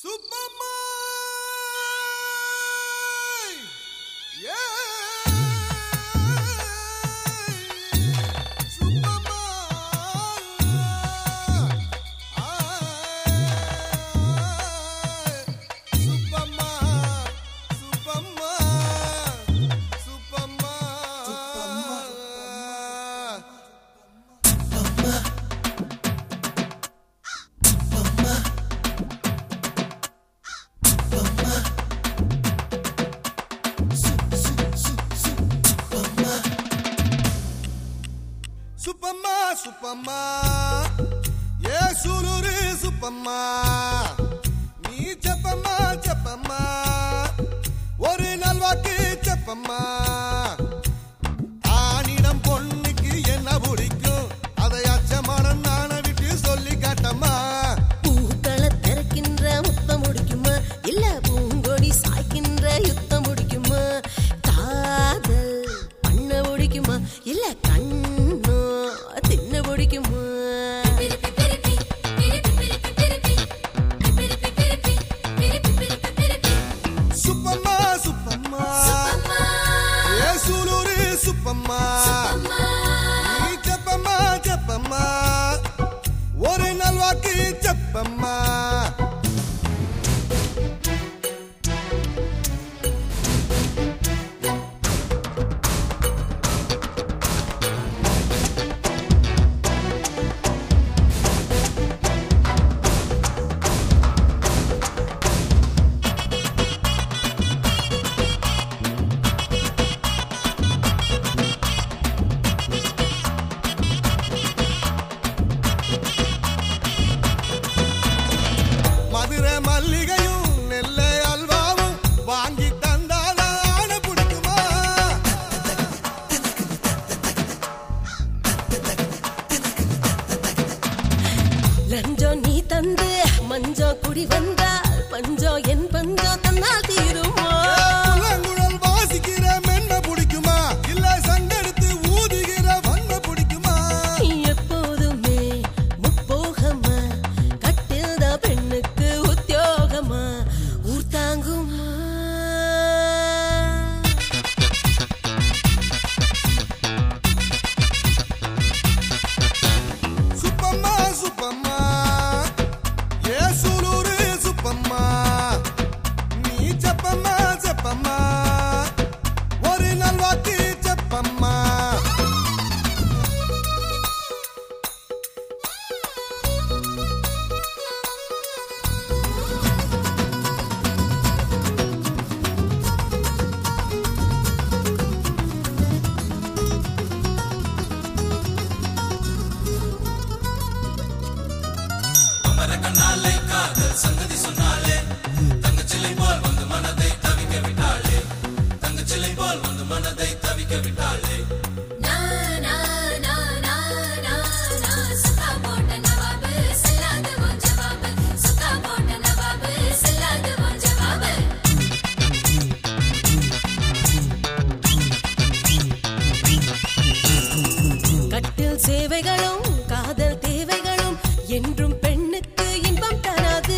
சுப்பம்மா ஏ சூலூரு சுப்பம்மா நீ செப்பம்மா செப்பம்மா ஒரு நல்வாக்கு செப்பம்மா ஆணிடம் பொண்ணுக்கு என்ன பிடிக்கும் அதை அச்சமான நான விட்டு சொல்லி காட்டம்மா பூக்களை திறக்கின்ற முத்தம் முடிக்குமா இல்ல பூங்கொடி சாய்க்கின்ற யுத்தம் முடிக்குமா காதல் பண்ண முடிக்குமா இல்ல கண்ணோ தின்ன முடிக்குமா சுப்பம்மா சுப்பம்மா ஏ சூலூரு சுப்பம்மா நீ செப்பம்மா செப்பம்மா ஒரு நல்வாக்கு செப்பம்மா மதுரை மல்லிகையும் நெல்லை அல்வாவும் வாங்கி தந்தான ஆன பிடிக்குமா லஞ்சம் நீ தந்து மஞ்சம் குடி வந்தால் பஞ்சம் என் பஞ்சம் தன்னால் தீருமா புலங்குழல் வாசிக்கிற மென்ன பிடிக்குமா இல்ல சங்கெடுத்து ஊதுகிற வண்ண பிடிக்குமா எப்போதுமே முப்போகமா கட்டில்த பெண்ணுக்கு உத்தியோகமா ஊர் தாங்குமா சுப்பம்மா சுப்பம்மா ஏ சூலூரு சுப்பம்மா நீ செப்பம்மா செப்பம்மா ஒரு நல்வாக்கு செப்பம்மா கட்டில் சேவைகளும் காதல் தேவைகளும் என்றும் பெண்ணுக்கு இன்பம் தராது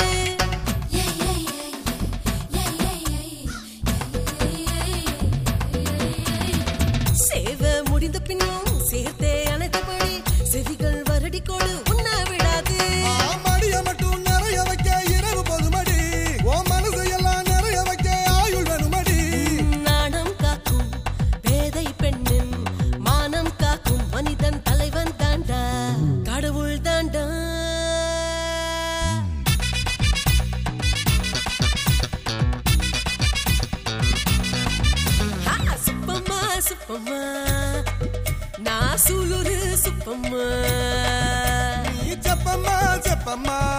சேவை முடிந்த பின்னும் சேர்த்தே அனைத்தபடி செவிகள் வருடி கொடு உண்ண விடாது மடிய மட்டும் நிறைய வைக்க இரவு போதுமடி ஓ மனசையெல்லாம் நிறைய வைக்க ஆயுள் வேணுமடி நாணம் காக்கும் பேதை பெண்ணின் மானம் காக்கும் மனிதன் தலைவன் தாண்டா கடவுள் தாண்டா சுப்பம்மா சுப்பம்மா நான் சூலூரு சுப்பம்மா நீ செப்பம்மா செப்பம்மா